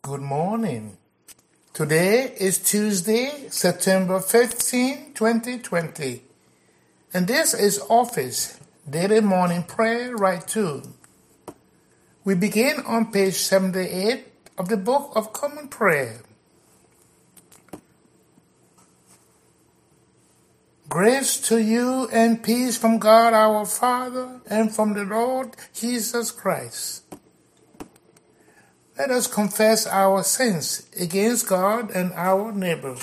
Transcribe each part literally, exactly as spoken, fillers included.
Good morning. Today is Tuesday, September fifteenth, twenty twenty. And this is Office Daily Morning Prayer Right two. We begin on page seventy-eight of the Book of Common Prayer. Grace to you and peace from God our Father and from the Lord Jesus Christ. Let us confess our sins against God and our neighbor.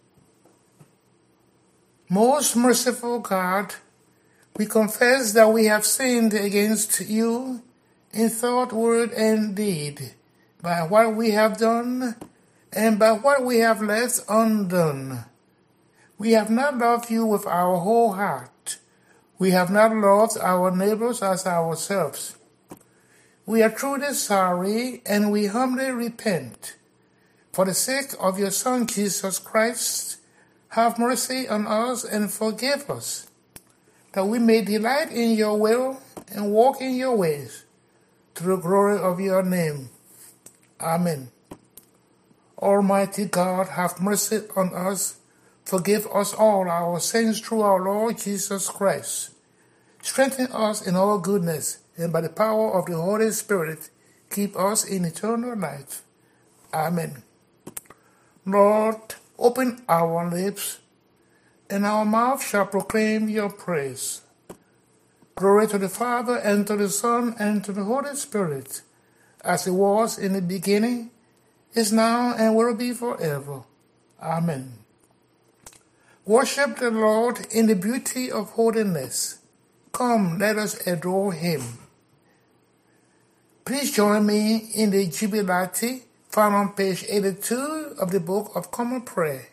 Most merciful God, we confess that we have sinned against you in thought, word, and deed, by what we have done and by what we have left undone. We have not loved you with our whole heart. We have not loved our neighbors as ourselves. We are truly sorry, and we humbly repent. For the sake of your Son, Jesus Christ, have mercy on us and forgive us, that we may delight in your will and walk in your ways, to the glory of your name. Amen. Almighty God, have mercy on us. Forgive us all our sins through our Lord Jesus Christ. Strengthen us in all goodness, and by the power of the Holy Spirit, keep us in eternal life. Amen. Lord, open our lips, and our mouth shall proclaim your praise. Glory to the Father, and to the Son, and to the Holy Spirit, as it was in the beginning, is now, and will be forever. Amen. Worship the Lord in the beauty of holiness. Come, let us adore him. Please join me in the Jubilati found on page eighty-two of the Book of Common Prayer.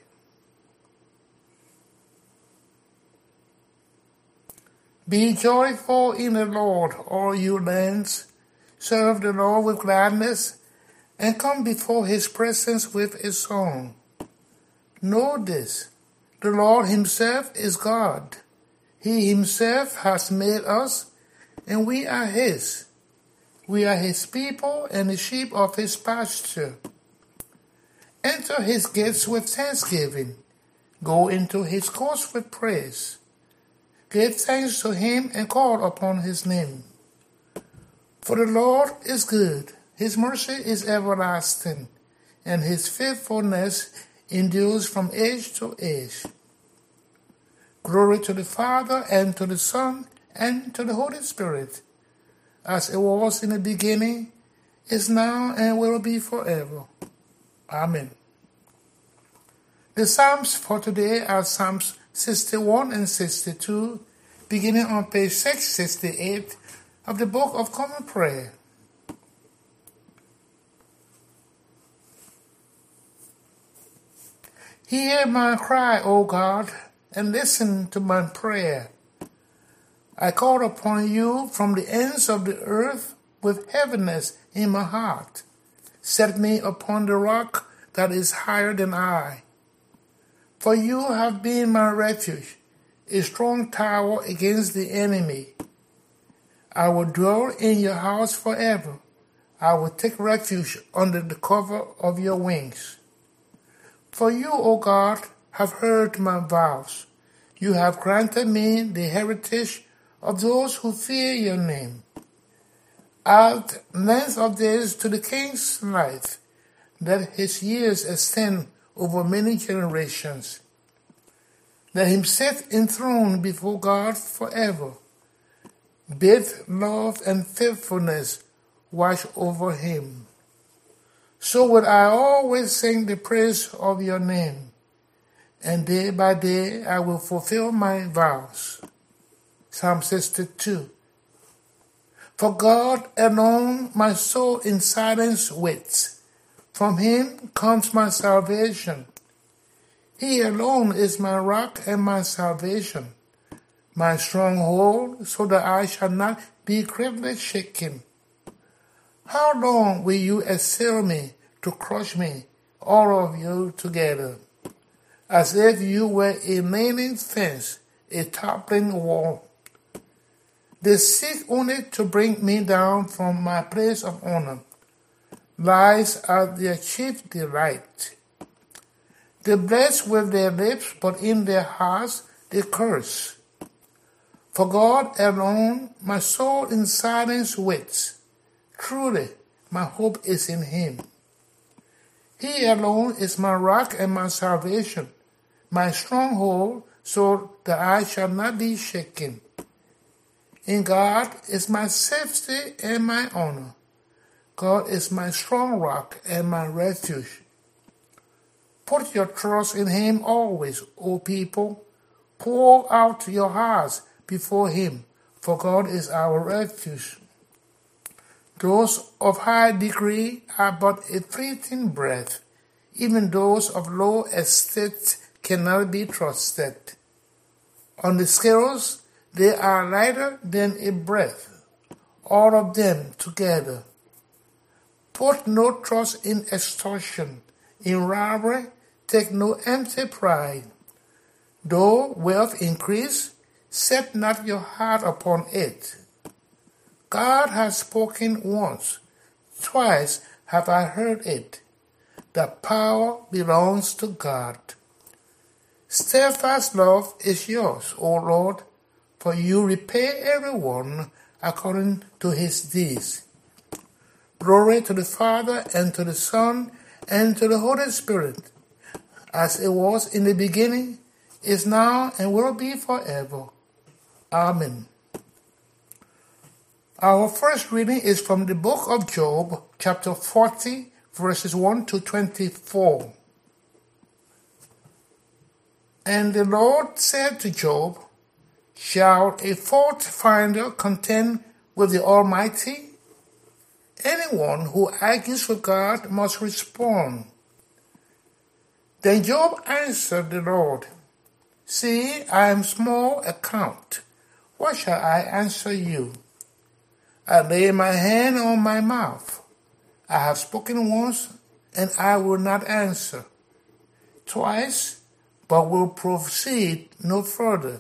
Be joyful in the Lord, all you lands. Serve the Lord with gladness, and come before his presence with a song. Know this, the Lord himself is God. He himself has made us, and we are his. We are his people and the sheep of his pasture. Enter his gates with thanksgiving. Go into his courts with praise. Give thanks to him and call upon his name. For the Lord is good. His mercy is everlasting, and his faithfulness endures from age to age. Glory to the Father, and to the Son, and to the Holy Spirit, as it was in the beginning, is now, and will be forever. Amen. The Psalms for today are Psalms sixty-one and sixty-two, beginning on page six sixty-eight of the Book of Common Prayer. Hear my cry, O God, and listen to my prayer. I call upon you from the ends of the earth with heaviness in my heart. Set me upon the rock that is higher than I. For you have been my refuge, a strong tower against the enemy. I will dwell in your house forever. I will take refuge under the cover of your wings. For you, O God, have heard my vows. You have granted me the heritage of those who fear your name. Add length of days to the king's life, that his years extend over many generations. Let him sit enthroned before God forever. Bid love and faithfulness watch over him. So will I always sing the praise of your name, and day by day I will fulfill my vows. Psalm sixty-two. For God alone my soul in silence waits. From him comes my salvation. He alone is my rock and my salvation, my stronghold, so that I shall not be greatly shaken. How long will you assail me to crush me, all of you together, as if you were a leaning fence, a toppling wall? They seek only to bring me down from my place of honor. Lies are their chief delight. They bless with their lips, but in their hearts they curse. For God alone my soul in silence waits. Truly, my hope is in him. He alone is my rock and my salvation, my stronghold, so that I shall not be shaken. In God is my safety and my honor. God is my strong rock and my refuge. Put your trust in him always, O people. Pour out your hearts before him, for God is our refuge. Those of high degree are but a fleeting breath. Even those of low estate cannot be trusted. On the scales they are lighter than a breath, all of them together. Put no trust in extortion. In robbery, take no empty pride. Though wealth increase, set not your heart upon it. God has spoken once, twice have I heard it. The power belongs to God. Steadfast love is yours, O Lord, for you repay everyone according to his deeds. Glory to the Father, and to the Son, and to the Holy Spirit, as it was in the beginning, is now, and will be forever. Amen. Our first reading is from the book of Job, chapter forty, verses one to twenty-four. And the Lord said to Job, shall a fault finder contend with the Almighty? Anyone who argues with God must respond. Then Job answered the Lord, see, I am small account. What shall I answer you? I lay my hand on my mouth. I have spoken once, and I will not answer. Twice, but will proceed no further.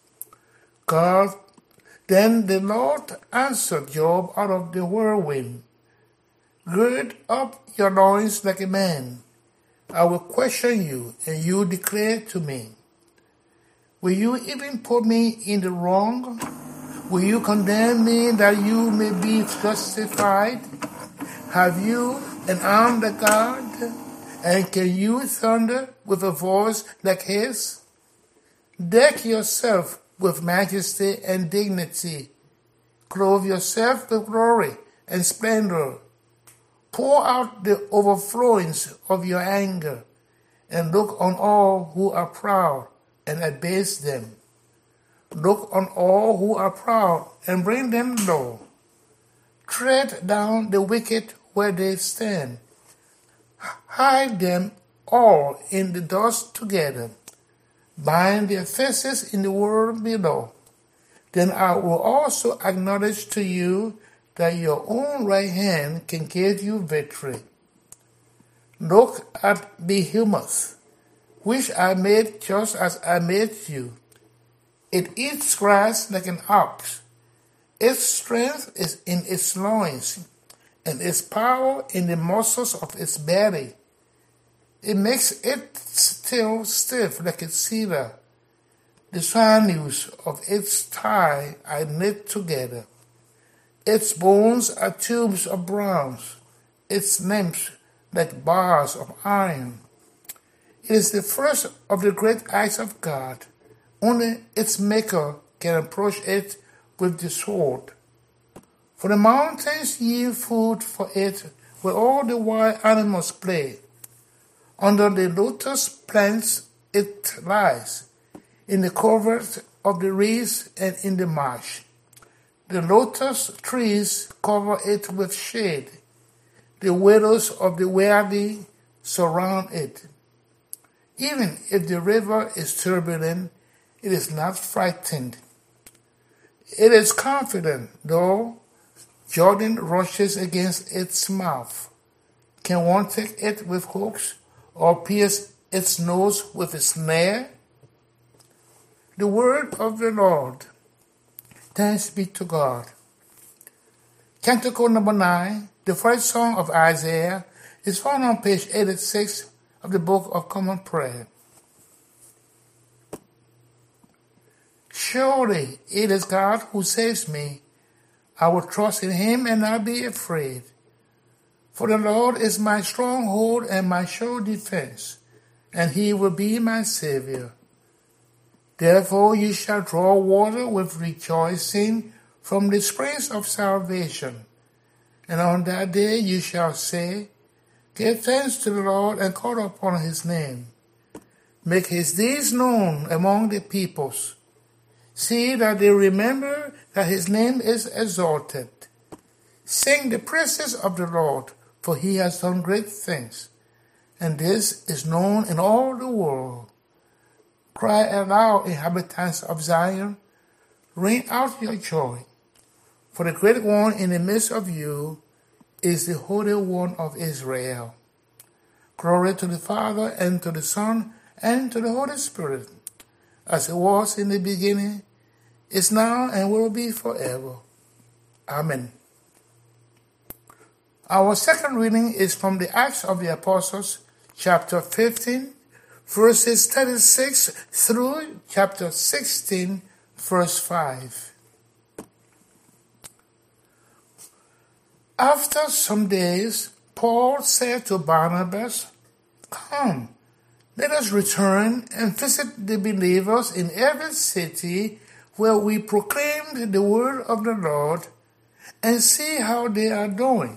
God, then the Lord answered Job out of the whirlwind. Gird up your loins like a man. I will question you, and you declare to me. Will you even put me in the wrong? Will you condemn me that you may be justified? Have you an arm like God? And can you thunder with a voice like his? Deck yourself with majesty and dignity. Clothe yourself with glory and splendor. Pour out the overflowings of your anger, and look on all who are proud and abase them. Look on all who are proud and bring them low. Tread down the wicked where they stand. Hide them all in the dust together. Bind their faces in the world below. Then I will also acknowledge to you that your own right hand can give you victory. Look at Behemoth, which I made just as I made you. It eats grass like an ox. Its strength is in its loins, and its power in the muscles of its belly. It makes its tail stiff like a cedar. The sinews of its thigh I knit together. Its bones are tubes of bronze, its limbs like bars of iron. It is the first of the great acts of God. Only its maker can approach it with the sword. For the mountains yield food for it, where all the wild animals play. Under the lotus plants it lies, in the covert of the reeds and in the marsh. The lotus trees cover it with shade. The willows of the valley surround it. Even if the river is turbulent, it is not frightened. It is confident, though Jordan rushes against its mouth. Can one take it with hooks, or pierce its nose with a snare? The word of the Lord. Thanks be to God. Canticle number nine, The first song of Isaiah is found on page eighty-six of the Book of Common Prayer. Surely it is God who saves me. I will trust in him and not be afraid. For the Lord is my stronghold and my sure defense, and he will be my Savior. Therefore you shall draw water with rejoicing from the springs of salvation. And on that day you shall say, Give thanks to the Lord and call upon his name. Make his deeds known among the peoples. See that they remember that his name is exalted. Sing the praises of the Lord, for he has done great things, and this is known in all the world. Cry aloud, inhabitants of Zion, ring out your joy, for the great one in the midst of you is the Holy One of Israel. Glory to the Father, and to the Son, and to the Holy Spirit, as it was in the beginning, is now, and will be forever. Amen. Our second reading is from the Acts of the Apostles, chapter fifteen, verses thirty-six through chapter sixteen, verse five. After some days, Paul said to Barnabas, Come, let us return and visit the believers in every city where we proclaimed the word of the Lord, and see how they are doing.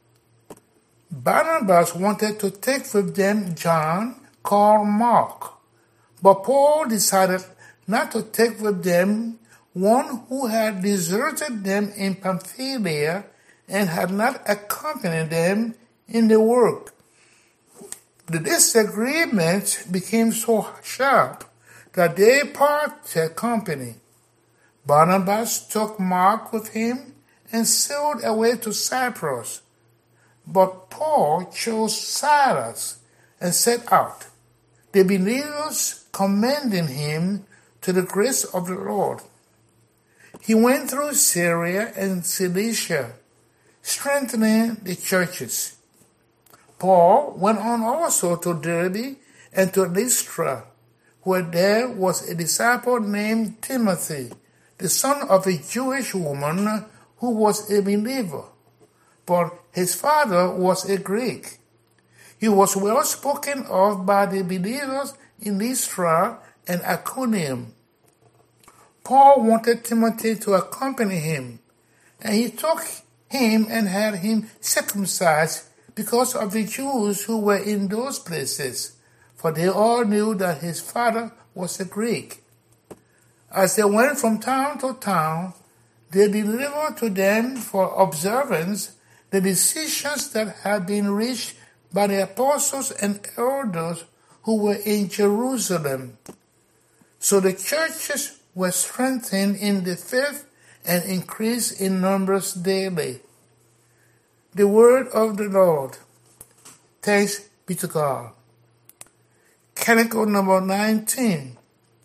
Barnabas wanted to take with them John, called Mark, but Paul decided not to take with them one who had deserted them in Pamphylia and had not accompanied them in the work. The disagreement became so sharp that they parted company. Barnabas took Mark with him and sailed away to Cyprus, but Paul chose Silas and set out, the believers commending him to the grace of the Lord. He went through Syria and Cilicia, strengthening the churches. Paul went on also to Derbe and to Lystra, where there was a disciple named Timothy, the son of a Jewish woman who was a believer, but his father was a Greek. He was well spoken of by the believers in Lystra and Iconium. Paul wanted Timothy to accompany him, and he took him and had him circumcised because of the Jews who were in those places, for they all knew that his father was a Greek. As they went from town to town, they delivered to them for observance the decisions that had been reached by the apostles and elders who were in Jerusalem. So the churches were strengthened in the faith and increased in numbers daily. The word of the Lord. Thanks be to God. Canticle number nineteen.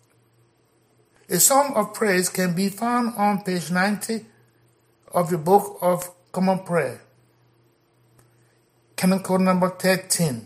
A song of praise can be found on page ninety of the Book of Common Prayer. Canticle number thirteen.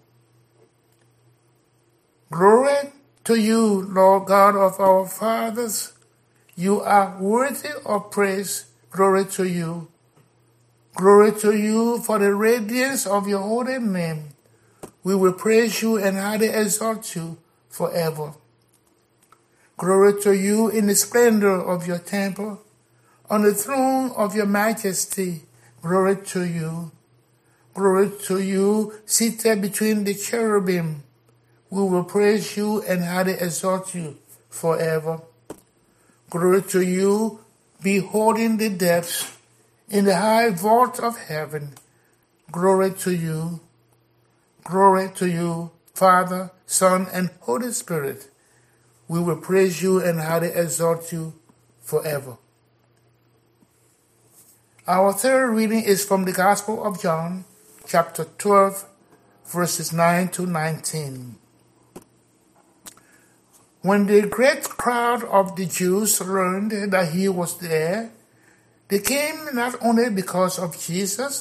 Glory to you, Lord God of our fathers. You are worthy of praise. Glory to you. Glory to you for the radiance of your holy name. We will praise you and highly exalt you forever. Glory to you in the splendor of your temple. On the throne of your majesty, glory to you. Glory to you, seated between the cherubim. We will praise you and highly exalt you forever. Glory to you, beholding the depths in the high vault of heaven. Glory to you. Glory to you, Father, Son, and Holy Spirit. We will praise you and highly exalt you forever. Our third reading is from the Gospel of John, chapter twelve, verses nine to nineteen. When the great crowd of the Jews learned that he was there, they came not only because of Jesus,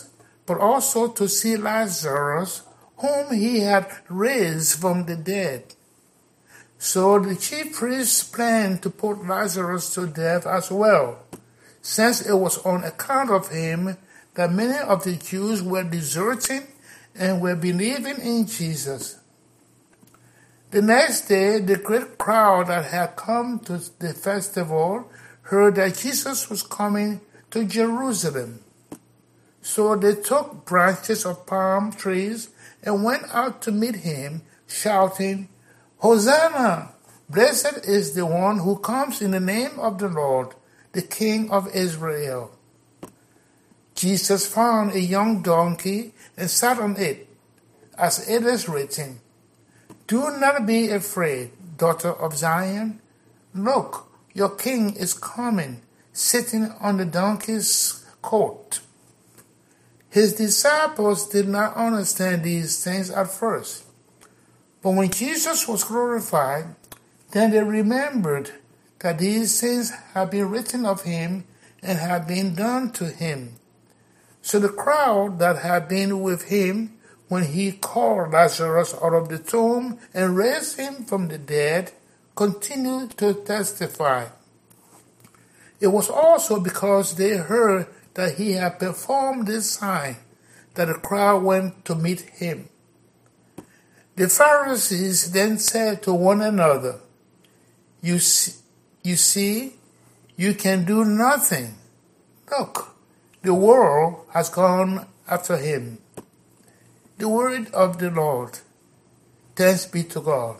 but also to see Lazarus, whom he had raised from the dead. So the chief priests planned to put Lazarus to death as well, since it was on account of him that many of the Jews were deserting and were believing in Jesus. The next day, the great crowd that had come to the festival heard that Jesus was coming to Jerusalem. So they took branches of palm trees and went out to meet him, shouting, "Hosanna! Blessed is the one who comes in the name of the Lord, the King of Israel." Jesus found a young donkey and sat on it, as it is written, "Do not be afraid, daughter of Zion. Look, your king is coming, sitting on the donkey's colt." His disciples did not understand these things at first. But when Jesus was glorified, then they remembered that these things had been written of him and had been done to him. So the crowd that had been with him when he called Lazarus out of the tomb and raised him from the dead continued to testify. It was also because they heard that he had performed this sign that the crowd went to meet him. The Pharisees then said to one another, You see, you see, you can do nothing. Look, the world has gone after him. The word of the Lord. Thanks be to God.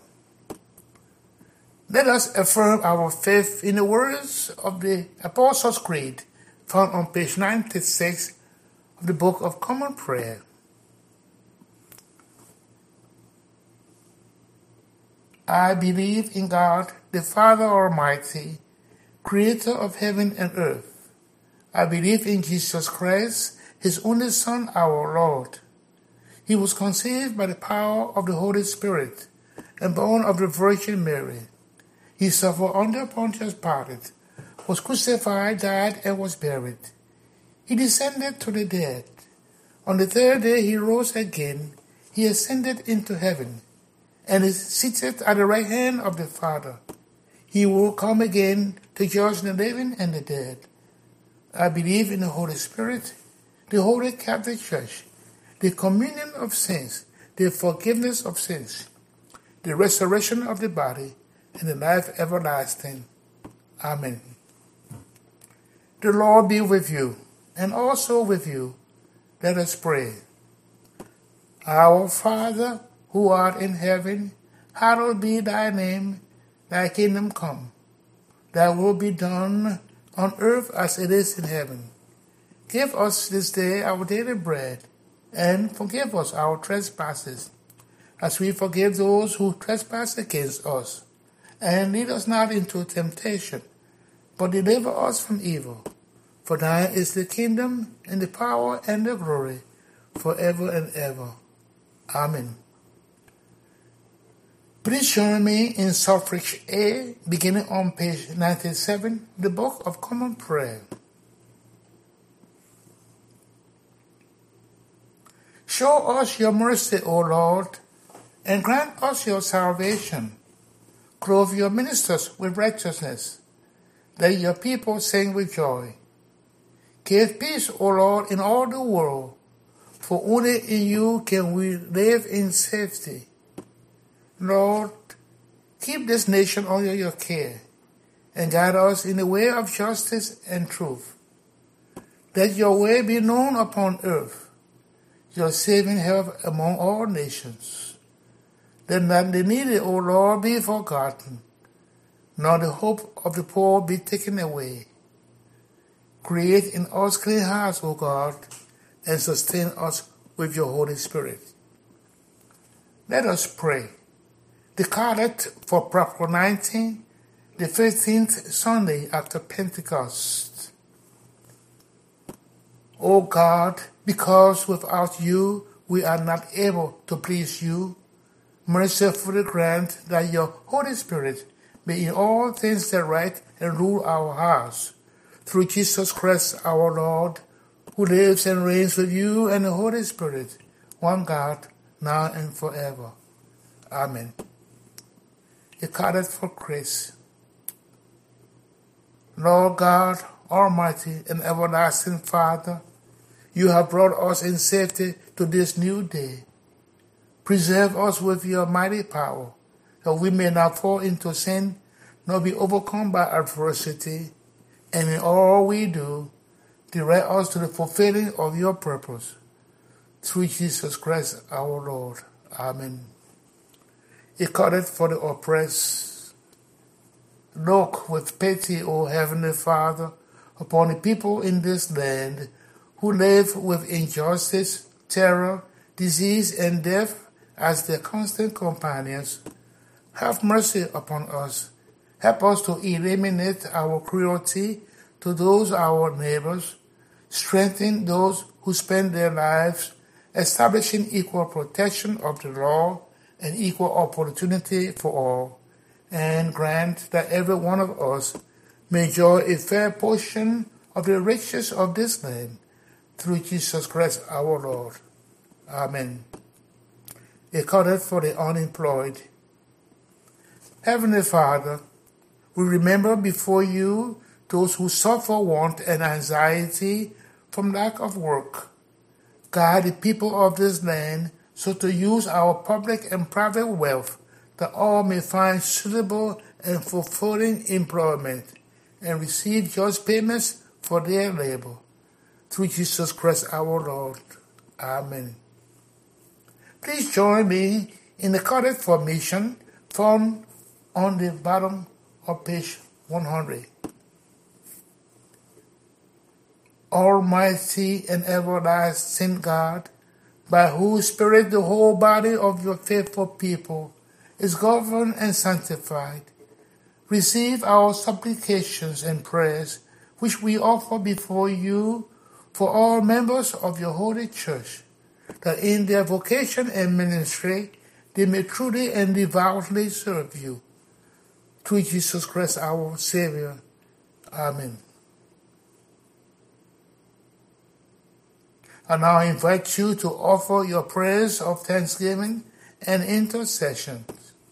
Let us affirm our faith in the words of the Apostles' Creed, found on page ninety-six of the Book of Common Prayer. I believe in God, the Father Almighty, creator of heaven and earth. I believe in Jesus Christ, his only Son, our Lord. He was conceived by the power of the Holy Spirit and born of the Virgin Mary. He suffered under Pontius Pilate, was crucified, died, and was buried. He descended to the dead. On the third day he rose again. He ascended into heaven and is seated at the right hand of the Father. He will come again to judge the living and the dead. I believe in the Holy Spirit, the Holy Catholic Church, the communion of saints, the forgiveness of sins, the resurrection of the body, and the life everlasting. Amen. The Lord be with you, and also with you. Let us pray. Our Father, who art in heaven, hallowed be thy name. Thy kingdom come. Thy will be done on earth as it is in heaven. Give us this day our daily bread, and forgive us our trespasses, as we forgive those who trespass against us. And lead us not into temptation, but deliver us from evil. For thine is the kingdom, and the power, and the glory, forever and ever. Amen. Please join me in Suffrage A, beginning on page ninety-seven, the Book of Common Prayer. Show us your mercy, O Lord, and grant us your salvation. Clothe your ministers with righteousness. Let your people sing with joy. Give peace, O Lord, in all the world, for only in you can we live in safety. Lord, keep this nation under your care, and guide us in the way of justice and truth. Let your way be known upon earth, your saving help among all nations. Let not the needy, O Lord, be forgotten, nor the hope of the poor be taken away. Create in us clean hearts, O God, and sustain us with your Holy Spirit. Let us pray. The Collect for Prop nineteen, the fifteenth Sunday after Pentecost. O God, because without you we are not able to please you, mercifully grant that your Holy Spirit may in all things direct and rule our hearts. Through Jesus Christ our Lord, who lives and reigns with you and the Holy Spirit, one God, now and forever. Amen. A card for Chris. Lord God, Almighty and everlasting Father, you have brought us in safety to this new day. Preserve us with your mighty power, that we may not fall into sin, nor be overcome by adversity, and in all we do, direct us to the fulfilling of your purpose. Through Jesus Christ our Lord. Amen. A card for the oppressed. Look with pity, O Heavenly Father, upon the people in this land who live with injustice, terror, disease, and death as their constant companions. Have mercy upon us. Help us to eliminate our cruelty to those our neighbors, strengthen those who spend their lives establishing equal protection of the law and equal opportunity for all, and grant that every one of us may enjoy a fair portion of the riches of this land, through Jesus Christ our Lord. Amen. A card for the unemployed. Heavenly Father, we remember before you those who suffer want and anxiety from lack of work. Guide the people of this land so to use our public and private wealth that all may find suitable and fulfilling employment and receive just payments for their labor. Through Jesus Christ our Lord. Amen. Please join me in the card for mission found on the bottom of page one hundred. Almighty and everlasting God, by whose Spirit the whole body of your faithful people is governed and sanctified, receive our supplications and prayers, which we offer before you for all members of your holy church, that in their vocation and ministry they may truly and devoutly serve you. Through Jesus Christ our Savior. Amen. I now invite you to offer your prayers of thanksgiving and intercession.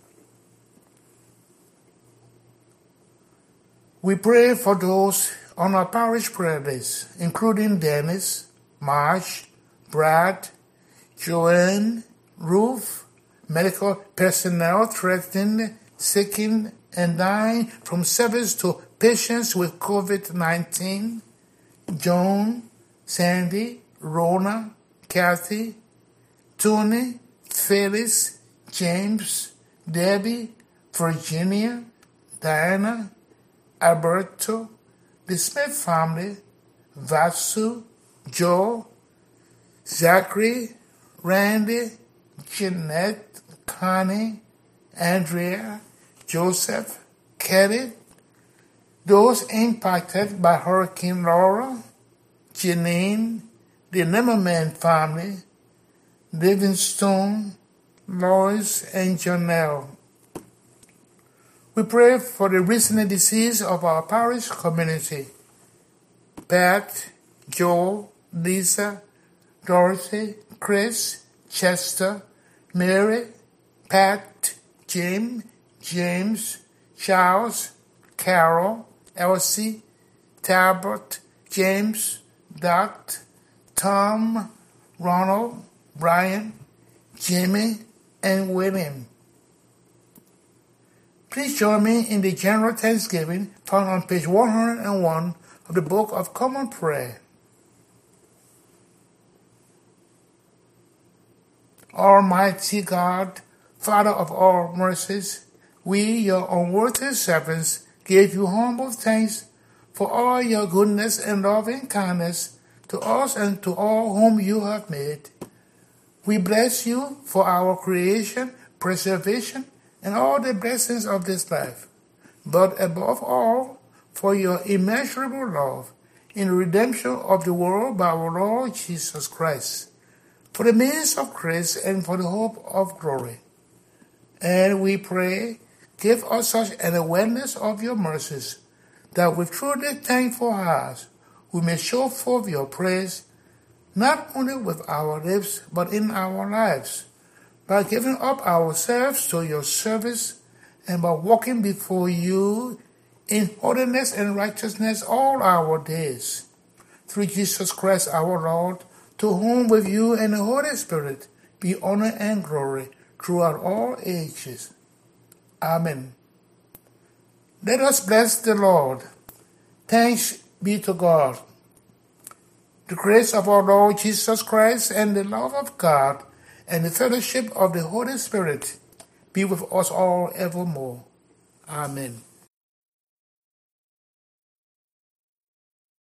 We pray for those on our parish prayer list, including Dennis, Marsh, Brad, Joanne, Ruth, medical personnel threatened, sickened, and dying from service to patients with covid nineteen, Joan, Sandy, Rona, Kathy, Tony, Phyllis, James, Debbie, Virginia, Diana, Alberto, the Smith family, Vasu, Joe, Zachary, Randy, Jeanette, Connie, Andrea, Joseph, Kelly, those impacted by Hurricane Laura, Janine, the Nimmerman family, Livingstone, Lois, and Janelle. We pray for the recently deceased of our parish community, Pat, Joel, Lisa, Dorothy, Chris, Chester, Mary, Pat, Jim, James, Charles, Carol, Elsie, Talbot, James, Dot, Tom, Ronald, Brian, Jimmy, and William. Please join me in the general thanksgiving found on page one hundred one of the Book of Common Prayer. Almighty God, Father of all mercies, we, your unworthy servants, give you humble thanks for all your goodness and loving kindness to us and to all whom you have made. We bless you for our creation, preservation, and all the blessings of this life, but above all, for your immeasurable love in the redemption of the world by our Lord Jesus Christ, for the means of grace and for the hope of glory. And we pray, give us such an awareness of your mercies, that with truly thankful hearts we may show forth your praise not only with our lips, but in our lives, by giving up ourselves to your service and by walking before you in holiness and righteousness all our days. Through Jesus Christ our Lord, to whom with you and the Holy Spirit be honor and glory throughout all ages. Amen. Let us bless the Lord. Thanks be to God. The grace of our Lord Jesus Christ and the love of God and the fellowship of the Holy Spirit be with us all evermore. Amen.